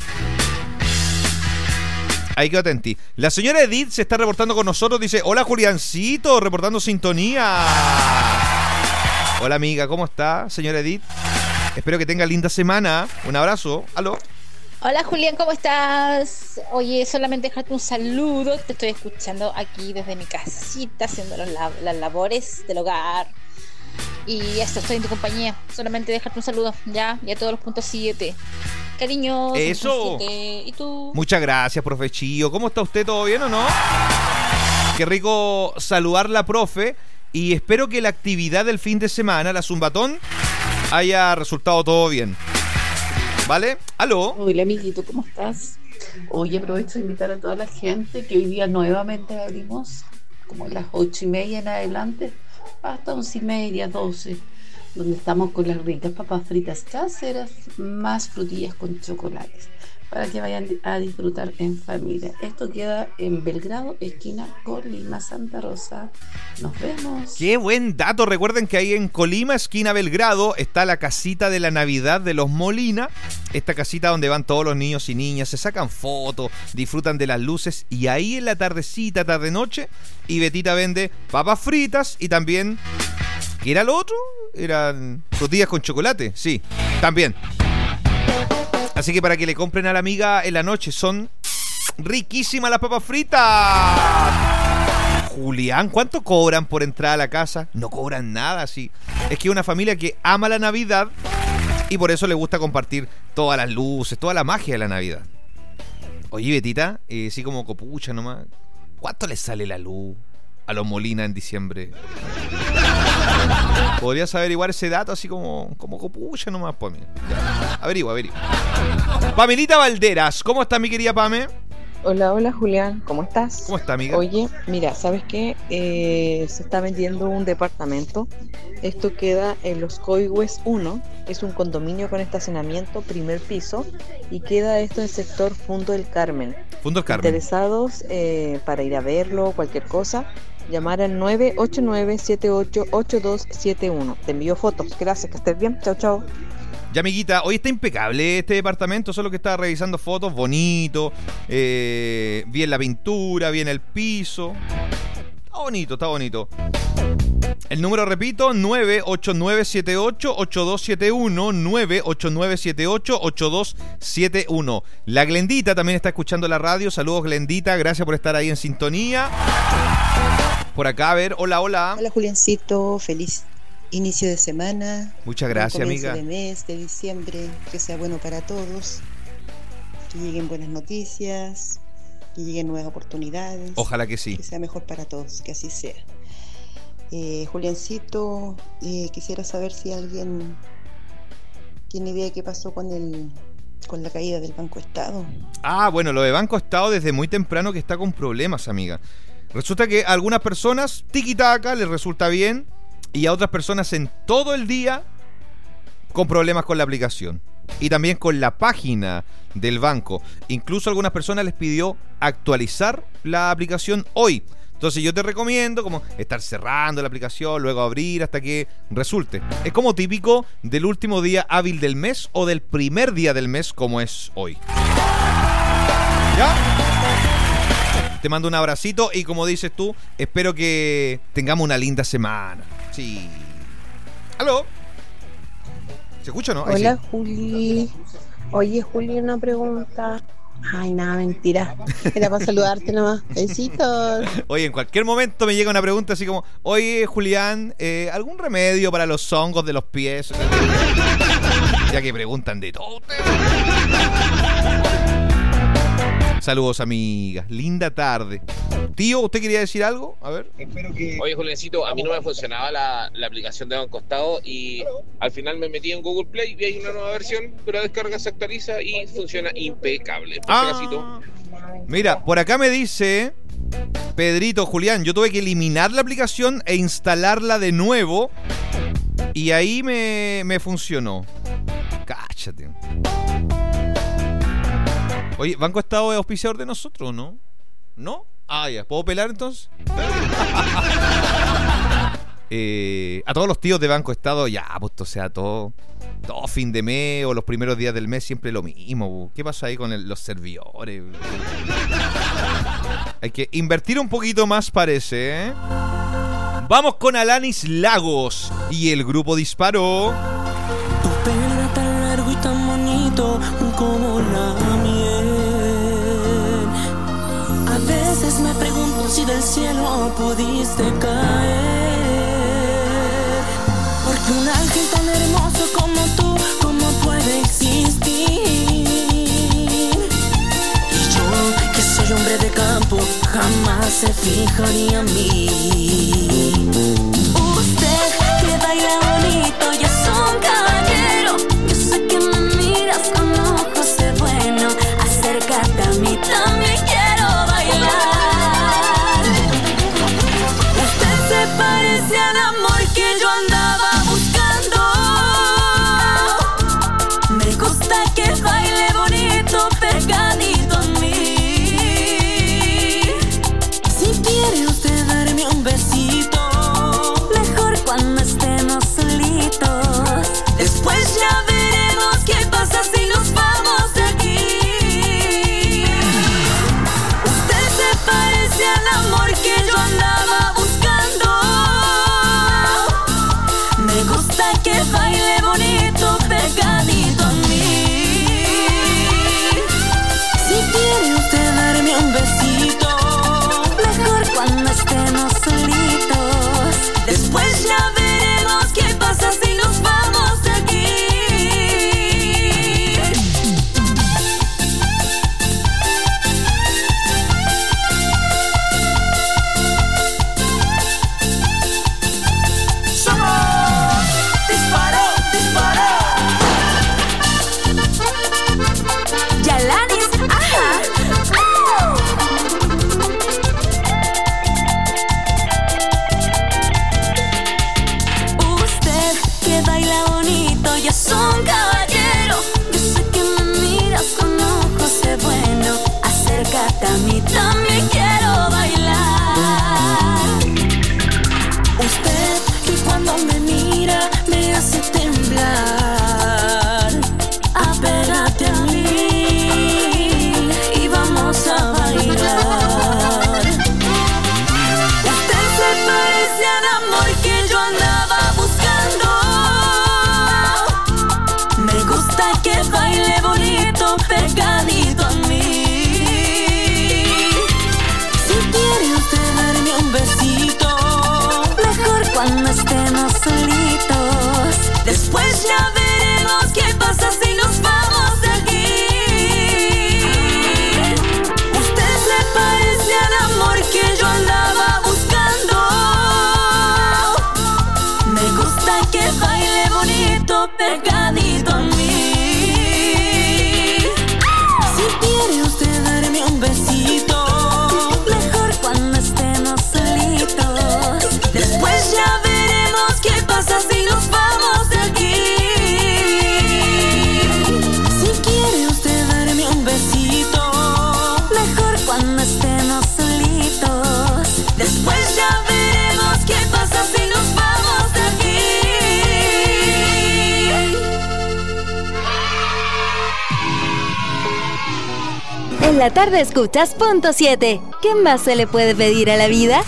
Ahí quedó atenti. La señora Edith se está reportando con nosotros. Dice, hola Juliancito, reportando sintonía. Hola amiga, ¿cómo está, señora Edith? Espero que tenga linda semana. Un abrazo. Aló. Hola Julián, ¿cómo estás? Oye, solamente dejarte un saludo. Te estoy escuchando aquí desde mi casita, haciendo las labores del hogar. Y eso, estoy en tu compañía. Solamente dejarte un saludo, ya, y a todos los puntos 7. Cariños. Eso. 7. ¿Y tú? Muchas gracias, profe Chío. ¿Cómo está usted? ¿Todo bien o no? Qué rico saludarla, profe. Y espero que la actividad del fin de semana, la Zumbatón, haya resultado todo bien. ¿Vale? ¿Aló? Hola, amiguito, ¿cómo estás? Hoy aprovecho de invitar a toda la gente que hoy día nuevamente abrimos, como a las 8:30 en adelante, hasta 11:30, 12, donde estamos con las ricas papas fritas caseras, más frutillas con chocolates. para que vayan a disfrutar en familia. Esto queda en Belgrado, esquina Colima, Santa Rosa. Nos vemos. ¡Qué buen dato! Recuerden que ahí en Colima, esquina Belgrado, está la casita de la Navidad de los Molina. Esta casita donde van todos los niños y niñas, se sacan fotos, disfrutan de las luces. Y ahí en la tardecita, tarde-noche, y Betita vende papas fritas y también... ¿Qué era lo otro? Eran tortillas con chocolate. Sí, también. Así que para que le compren a la amiga en la noche, son riquísimas las papas fritas. Julián, ¿cuánto cobran por entrar a la casa? No cobran nada, sí. Es que es una familia que ama la Navidad y por eso le gusta compartir todas las luces, toda la magia de la Navidad. Oye, Betita, sí como copucha nomás, ¿cuánto le sale la luz a los Molina en diciembre? ¿Podrías averiguar ese dato así como copucha nomás? Pues mira, averigua. Pamelita Valderas, ¿cómo estás, mi querida Pame? Hola Julián, ¿cómo estás? ¿Cómo está, amiga? Oye, mira, ¿sabes qué? Se está vendiendo un departamento. Esto queda en Los Coihues 1. Es un condominio con estacionamiento, primer piso. Y queda esto en el sector Fundo del Carmen. Fundo del Carmen. Interesados para ir a verlo, cualquier cosa, llamar al 989-788271. Te envío fotos. Gracias, que estés bien. Chao, chao. Ya, amiguita, hoy está impecable este departamento, solo que estaba revisando fotos, bonito, bien la pintura, bien el piso. Está bonito. El número, repito, 989788271, 989788271. La Glendita también está escuchando la radio. Saludos, Glendita, gracias por estar ahí en sintonía. Por acá, a ver, hola. Hola, Juliancito, feliz inicio de semana. Muchas gracias, amiga. De mes, de diciembre, que sea bueno para todos, que lleguen buenas noticias, que lleguen nuevas oportunidades. Ojalá que sí. Que sea mejor para todos, que así sea. Juliancito, quisiera saber si alguien tiene idea de qué pasó con la caída del Banco Estado. Bueno, lo de Banco Estado desde muy temprano que está con problemas, amiga. Resulta que a algunas personas, tiki-taka, les resulta bien, y a otras personas en todo el día con problemas con la aplicación y también con la página del banco. Incluso a algunas personas les pidió actualizar la aplicación hoy. Entonces yo te recomiendo como estar cerrando la aplicación, luego abrir hasta que resulte. Es como típico del último día hábil del mes o del primer día del mes, como es hoy. ¿Ya? Te mando un abracito y, como dices tú, espero que tengamos una linda semana. Sí. ¿Aló? ¿Se escucha o no? Hola, sí. Juli. Oye, Juli, una pregunta. Ay, nada, mentira. Era para saludarte nomás. Besitos. Oye, en cualquier momento me llega una pregunta así como: oye, Julián, ¿algún remedio para los hongos de los pies? Ya que preguntan de todo ustedes. Saludos, amigas. Linda tarde. Tío, ¿usted quería decir algo? A ver. Oye, Juliancito, a mí no me funcionaba la aplicación de Banco Estado y al final me metí en Google Play y hay una nueva versión, pero la descarga se actualiza y funciona impecable. Mira, por acá me dice Pedrito, Julián, yo tuve que eliminar la aplicación e instalarla de nuevo y ahí me funcionó. Cáchate. Oye, ¿Banco Estado es auspiciador de nosotros, no? ¿No? Ya. ¿Puedo pelar entonces? A todos los tíos de Banco Estado, ya, pues, o sea, todo fin de mes o los primeros días del mes siempre lo mismo. ¿Qué pasa ahí con los servidores? Hay que invertir un poquito más, parece, ¿eh? Vamos con Alanis Lagos y el grupo Disparó. Tu pelo era tan largo y tan bonito como la miel. A veces me pregunto si del cielo pudiste caer, porque un ángel tan hermoso como tú, ¿cómo puede existir? Y yo, que soy hombre de campo, jamás se fijaría en mí. Usted que baila bonito y es un caballero, yo sé que me miras con ojos de bueno. Acércate a mí, también quiero bailar. Usted se parece al amor que yo andaba buscando. Me gusta que baile bonito, pegado el amor que yo andaba buscando. Me gusta que baile bonito pegadito a mí. Si quiere usted darme un besito, mejor cuando estemos solitos. Después ya veremos qué pasa si nos vamos de aquí. Es un caballero, yo sé que me miras con ojos de bueno. Acércate a mí, también quiero bailar. Usted que cuando me mira me hace temblar. Apégate a mí y vamos a bailar. Usted se parece al amor que yo andaba buscando. Que baile bonito pegadito a mí. Si quiere usted darme un besito, mejor cuando estemos solitos. Después ya veremos qué pasa si nos vamos de aquí. Usted se parece al amor que yo andaba buscando. Me gusta que baile bonito pegadito a mí. Después ya veremos qué pasa si nos vamos de aquí. Si quiere usted darme un besito, mejor cuando estemos solitos. Después ya veremos qué pasa si nos vamos de aquí. En la tarde escuchas Punto 7. ¿Qué más se le puede pedir a la vida?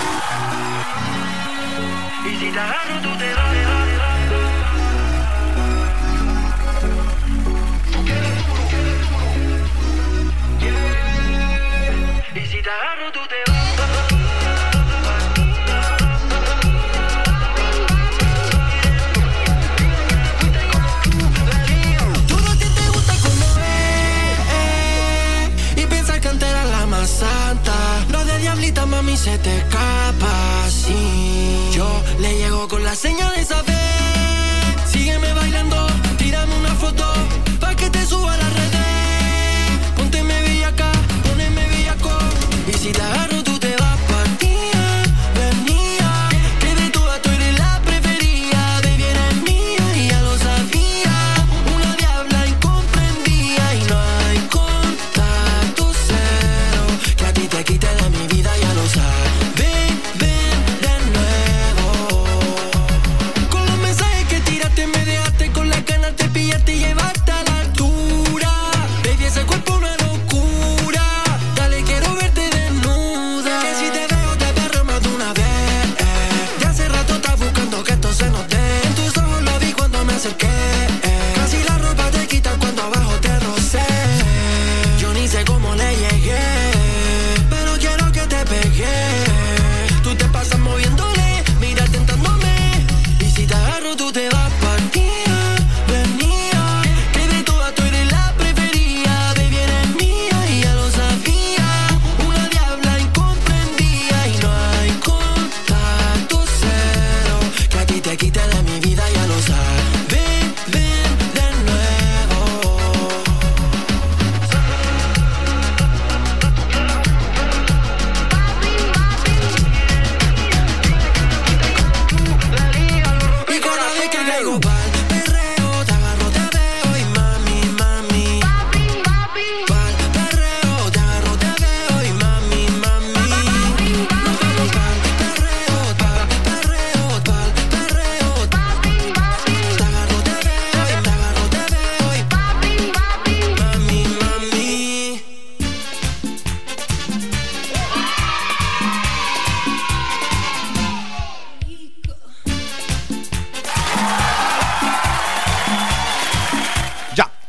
Santa, lo de diablita mami se te escapa, sí. Yo le llego con la señal de esa vez. Sígueme bailando, tírame una foto pa' que te suba a las redes. Pónteme bellaca, poneme bellaco. Y si te agarro tú te vas partida, venía. Que de todas tú eres la preferida. Baby eres mía y ya lo sabía. Una diabla incomprendida y no hay contacto cero. Que a ti te quite de mi vida, ya lo sabes. Ven de nuevo. Con los mensajes que tiraste me dejaste con las ganas de pillarte y llevarte a la altura. Baby, ese cuerpo una locura. Dale, quiero verte desnuda.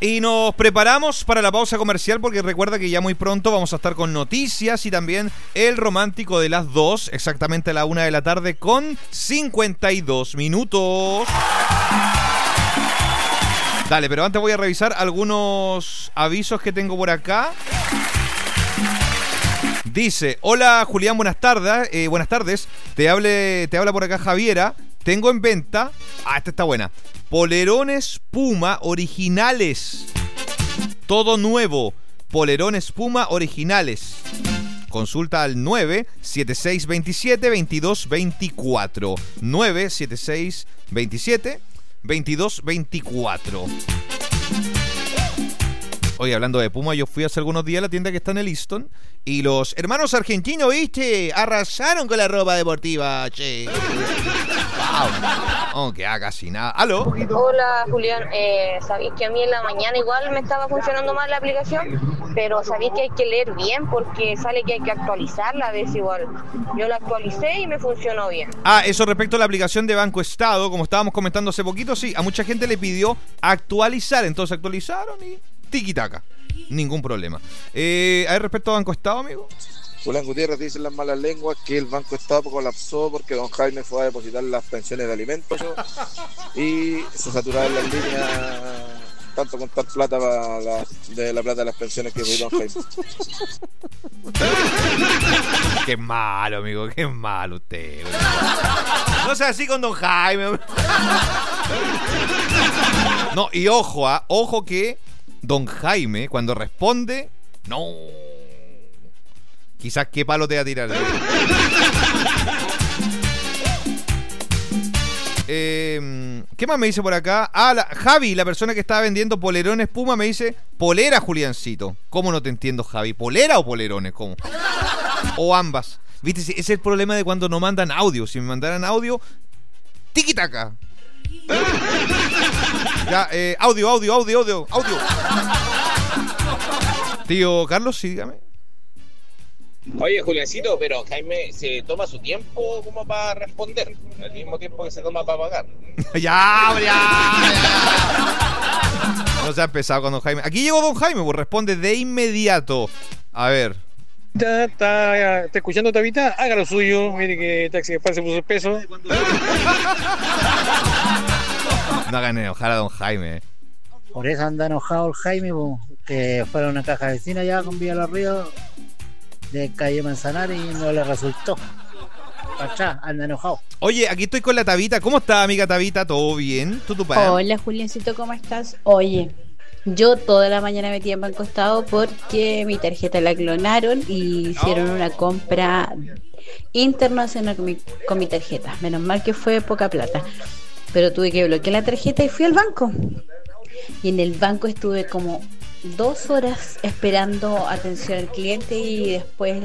y nos preparamos para la pausa comercial porque recuerda que ya muy pronto vamos a estar con noticias y también el romántico de las 2, exactamente a la 1 de la tarde con 52 minutos. Dale, pero antes voy a revisar algunos avisos que tengo por acá. Dice, hola Julián, buenas tardes. Te habla por acá Javiera. Tengo en venta, esta está buena, polerones Puma originales. Todo nuevo, polerones Puma originales. Consulta al 97627-2224. 97627-2224. Oye, hablando de Puma, yo fui hace algunos días a la tienda que está en el Easton y los hermanos argentinos, ¿viste? Arrasaron con la ropa deportiva, che. Wow. Oh, que casi nada. ¿Aló? Hola, Julián. Sabéis que a mí en la mañana igual me estaba funcionando mal la aplicación, pero sabéis que hay que leer bien porque sale que hay que actualizarla a veces igual. Yo la actualicé y me funcionó bien. Eso respecto a la aplicación de Banco Estado, como estábamos comentando hace poquito, sí, a mucha gente le pidió actualizar, entonces actualizaron y tiki-taka. Ningún problema. ¿Hay respecto a Banco Estado, amigo? Julián Gutiérrez dice en las malas lenguas que el Banco Estado colapsó porque don Jaime fue a depositar las pensiones de alimentos y se saturaron las líneas, tanto contar plata de la plata de las pensiones que fue don Jaime. Qué malo, amigo, qué malo usted. No sea así con don Jaime. No, y ojo que don Jaime, cuando responde, no. Quizás qué palo te va a tirar. ¿Qué más me dice por acá? Javi, la persona que estaba vendiendo polerones Puma, me dice polera, Juliancito. ¿Cómo no te entiendo, Javi? ¿Polera o polerones? ¿Cómo? O ambas. ¿Viste? Ese es el problema de cuando no mandan audio. Si me mandaran audio, tiki-taka. Ya, audio. Tío Carlos, sí, dígame. Oye, Juliancito, pero Jaime se toma su tiempo como para responder, al mismo tiempo que se toma para pagar. Ya. No se ha empezado con don Jaime. Aquí llegó don Jaime, pues responde de inmediato. A ver. Está escuchando, Tabita, haga lo suyo. Mire que Taxi Gaspar se puso el peso. No hagan enojar a don Jaime. Por eso anda enojado el Jaime, que fuera a una caja vecina ya con Villa Los Ríos de calle Manzanares y no le resultó. Atrás, anda enojado. Oye, aquí estoy con la Tabita. ¿Cómo está, amiga Tabita? ¿Todo bien? Hola, Juliancito, ¿cómo estás? Oye, yo toda la mañana metí en Banco Estado porque mi tarjeta la clonaron y hicieron una compra internacional con mi tarjeta. Menos mal que fue poca plata, pero tuve que bloquear la tarjeta y fui al banco. Y en el banco estuve como 2 horas esperando atención al cliente y después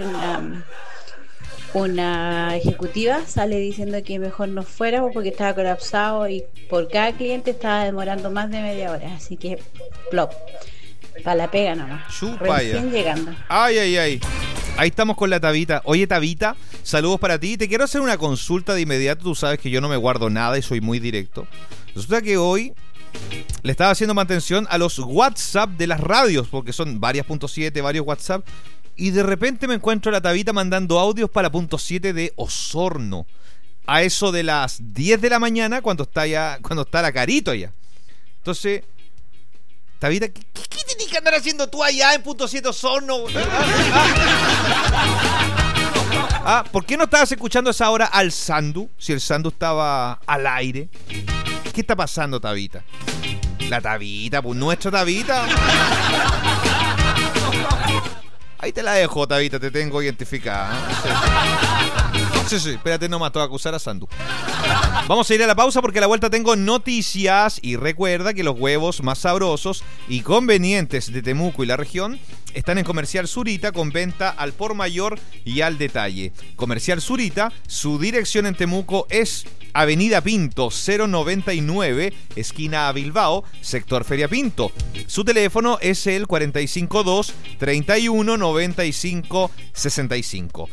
una ejecutiva sale diciendo que mejor no fuera porque estaba colapsado y por cada cliente estaba demorando más de media hora. Así que plop, para la pega nomás. Recién llegando. Ay. Ahí estamos con la Tabita. Oye, Tabita, saludos para ti. Te quiero hacer una consulta de inmediato. Tú sabes que yo no me guardo nada y soy muy directo. Resulta que hoy le estaba haciendo mantención a los WhatsApp de las radios, porque son varios WhatsApp, y de repente me encuentro a la Tabita mandando audios para .7 de Osorno, a eso de las 10 de la mañana, cuando está la Carito allá. Entonces, Tabita, ¿qué tienes que andar haciendo tú allá en .7 Osorno? ¿Por qué no estabas escuchando a esa hora al Sandu, si el Sandu estaba al aire? ¿Qué está pasando, Tabita? La Tabita, pues nuestra Tabita. Ahí te la dejo, Tabita, te tengo identificada. Sí, espérate nomás, te voy a acusar a Sandu. Vamos a ir a la pausa porque a la vuelta tengo noticias. Y recuerda que los huevos más sabrosos y convenientes de Temuco y la región están en Comercial Zurita, con venta al por mayor y al detalle. Comercial Zurita, su dirección en Temuco es Avenida Pinto 099, esquina Bilbao, sector Feria Pinto. Su teléfono es el 452-3195-65.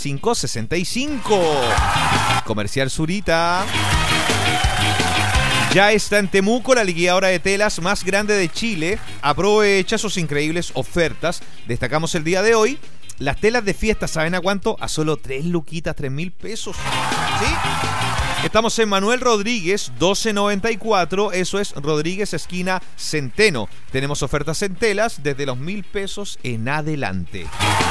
452-3195-65. Comercial Zurita. Ya está en Temuco la liquidadora de telas más grande de Chile. Aprovecha sus increíbles ofertas. Destacamos el día de hoy las telas de fiesta, ¿saben a cuánto? A solo 3 luquitas, 3.000 pesos. ¿Sí? Estamos en Manuel Rodríguez 1294, eso es Rodríguez esquina Centeno. Tenemos ofertas en telas desde los 1.000 pesos en adelante.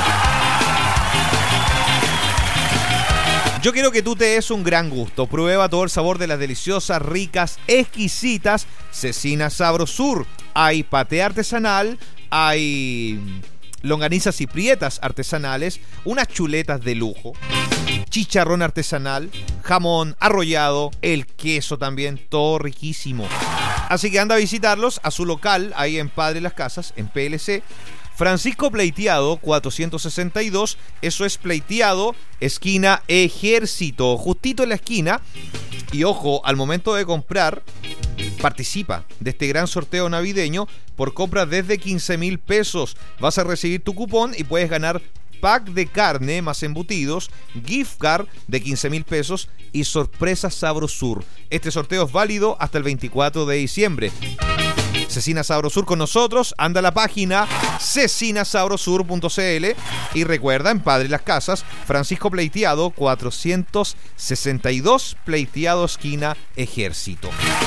Yo quiero que tú te des un gran gusto. Prueba todo el sabor de las deliciosas, ricas, exquisitas Cecina Sabrosur. Hay paté artesanal, hay longanizas y prietas artesanales, unas chuletas de lujo, chicharrón artesanal, jamón arrollado, el queso también, todo riquísimo. Así que anda a visitarlos a su local, ahí en Padre Las Casas, en PLC. Francisco Pleiteado 462, eso es Pleiteado, esquina Ejército, justito en la esquina. Y ojo, al momento de comprar, participa de este gran sorteo navideño por compras desde 15.000 pesos. Vas a recibir tu cupón y puedes ganar pack de carne más embutidos, gift card de 15.000 pesos y sorpresa Sabrosur. Este sorteo es válido hasta el 24 de diciembre. Cecina Sabrosur con nosotros, anda a la página cecinasabrosur.cl y recuerda, en Padre Las Casas, Francisco Pleiteado 462, Pleiteado esquina Ejército.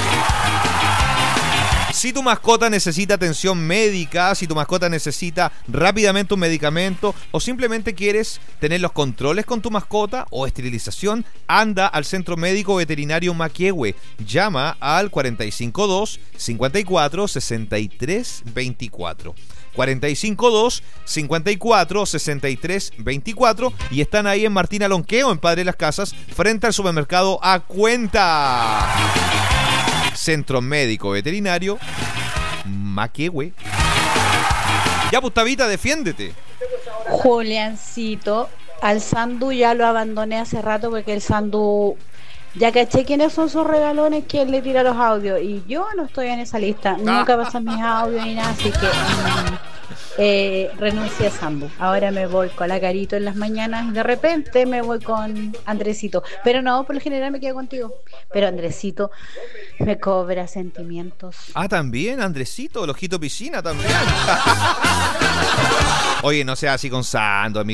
Si tu mascota necesita atención médica, si tu mascota necesita rápidamente un medicamento o simplemente quieres tener los controles con tu mascota o esterilización, anda al Centro Médico Veterinario Maquehue. Llama al 452 54 63 24. 452 54 63 24 y están ahí en Martín Alonqueo, en Padre Las Casas, frente al supermercado A Cuenta. Centro Médico Veterinario Maquehue. Ya, Pustavita, defiéndete. Juliancito, al Sandu ya lo abandoné hace rato porque el Sandu ya caché quiénes son sus regalones, quién le tira los audios y yo no estoy en esa lista, nunca pasan mis audios ni nada, así que renuncié a Sambu. Ahora me voy con la Carito en las mañanas y de repente me voy con Andresito, pero no, por lo general me quedo contigo, pero Andresito me cobra sentimientos. Ah, también Andresito, el ojito piscina también. Oye, no sea así con Sando, amigo.